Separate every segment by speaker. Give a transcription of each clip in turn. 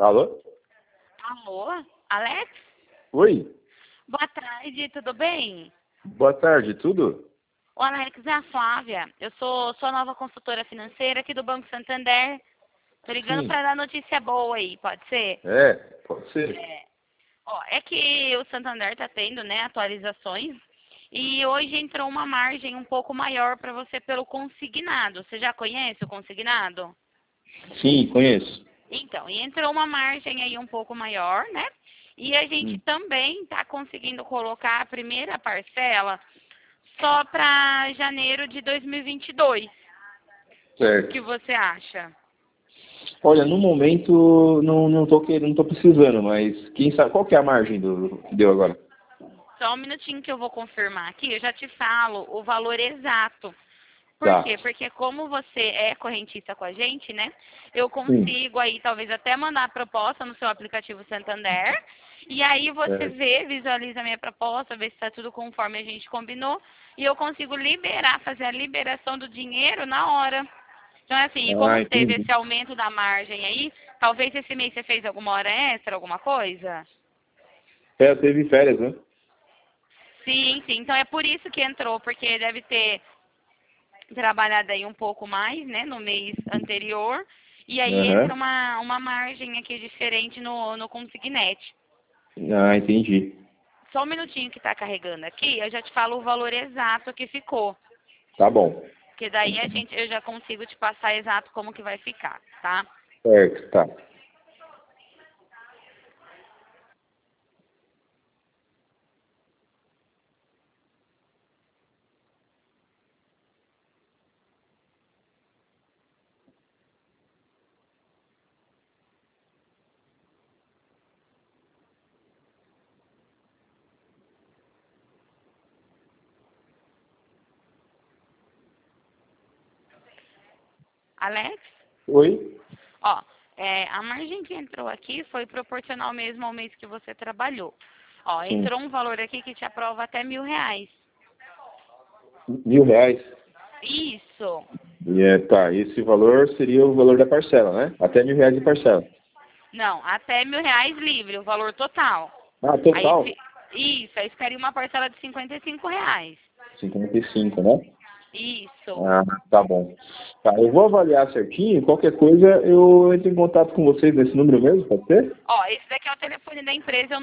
Speaker 1: Alô?
Speaker 2: Alô, Alex?
Speaker 1: Oi,
Speaker 2: Boa tarde, tudo bem?
Speaker 1: boa tarde, tudo?
Speaker 2: O Alex, é a Flávia. Eu sou sua nova consultora financeira aqui do Banco Santander. Tô ligando
Speaker 1: Sim,
Speaker 2: para dar notícia boa aí, pode ser?
Speaker 1: é, pode ser.
Speaker 2: É. Ó, é que o Santander tá tendo, né, atualizações e hoje entrou uma margem um pouco maior para você pelo consignado. Você já conhece o consignado?
Speaker 1: Sim, conheço.
Speaker 2: Então, e entrou uma margem aí um pouco maior, né? E a gente
Speaker 1: Hum,
Speaker 2: também está conseguindo colocar a primeira parcela só para janeiro de 2022. O que
Speaker 1: certo.
Speaker 2: você acha?
Speaker 1: Olha, no momento não tô querendo, não tô precisando, mas quem sabe qual que é a margem do que deu agora?
Speaker 2: Só um minutinho que eu vou confirmar aqui, eu já te falo o valor exato. Por
Speaker 1: Tá.
Speaker 2: quê? Porque como você é correntista com a gente, né? Eu
Speaker 1: Sim.
Speaker 2: consigo aí talvez até mandar a proposta no seu aplicativo Santander. E aí você
Speaker 1: É.
Speaker 2: vê, visualiza a minha proposta, vê se está tudo conforme a gente combinou. E eu consigo liberar, fazer a liberação do dinheiro na hora. Então, assim, e como
Speaker 1: Ah,
Speaker 2: teve
Speaker 1: entendi.
Speaker 2: esse aumento da margem aí, talvez esse mês você fez alguma hora extra, alguma coisa?
Speaker 1: É, teve férias, né?
Speaker 2: Sim, sim. Então é por isso que entrou, porque deve ter trabalhado aí um pouco mais, né, no mês anterior. E aí entra
Speaker 1: Aham.
Speaker 2: uma margem aqui diferente no Consignete.
Speaker 1: Ah, entendi.
Speaker 2: Só um minutinho que está carregando aqui, eu já te falo o valor exato que ficou.
Speaker 1: Tá bom.
Speaker 2: Porque daí eu já consigo te passar exato como que vai ficar, tá?
Speaker 1: Certo, tá.
Speaker 2: Alex?
Speaker 1: Oi?
Speaker 2: Ó, a margem que entrou aqui foi proporcional mesmo ao mês que você trabalhou. Ó,
Speaker 1: Sim.
Speaker 2: entrou um valor aqui que te aprova até R$ 1.000.
Speaker 1: R$ 1.000.
Speaker 2: Isso.
Speaker 1: E tá, esse valor seria o valor da parcela, né? Até R$ 1.000 de parcela.
Speaker 2: Não, até R$ 1.000 livre, o valor total.
Speaker 1: Ah,
Speaker 2: Aí,
Speaker 1: total?
Speaker 2: isso, aí ficaria uma parcela de R$ 55.
Speaker 1: 55, né?
Speaker 2: Isso.
Speaker 1: Ah, tá bom. Tá, eu vou avaliar certinho. Qualquer coisa, eu entro em contato com vocês nesse número mesmo, pode ser?
Speaker 2: Ó, esse daqui é o telefone da empresa,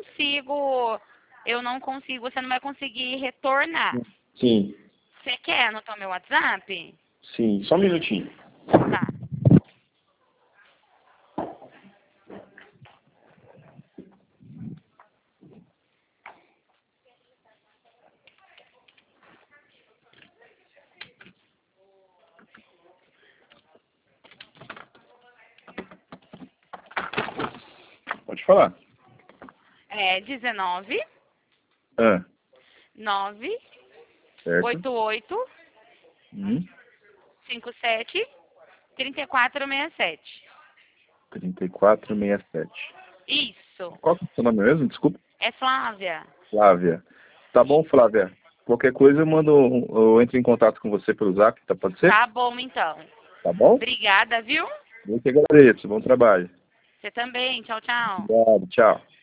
Speaker 2: eu não consigo, você não vai conseguir retornar.
Speaker 1: Sim,
Speaker 2: Você quer anotar meu WhatsApp?
Speaker 1: sim. Só um minutinho.
Speaker 2: Tá.
Speaker 1: Pode falar.
Speaker 2: É 19
Speaker 1: Ah,
Speaker 2: 9
Speaker 1: certo.
Speaker 2: 88
Speaker 1: Hum,
Speaker 2: 57 3467.
Speaker 1: 3467.
Speaker 2: Isso.
Speaker 1: Qual que é o seu nome mesmo? Desculpa.
Speaker 2: É Flávia.
Speaker 1: Flávia. Tá bom,
Speaker 2: Isso.
Speaker 1: Flávia. Qualquer coisa, eu entro em contato com você pelo Zap, tá? Pode ser?
Speaker 2: Tá bom, então.
Speaker 1: Tá bom?
Speaker 2: Obrigada, viu?
Speaker 1: Eu que agradeço. Bom trabalho.
Speaker 2: Você também. Tchau, tchau.
Speaker 1: Obrigado. Tchau.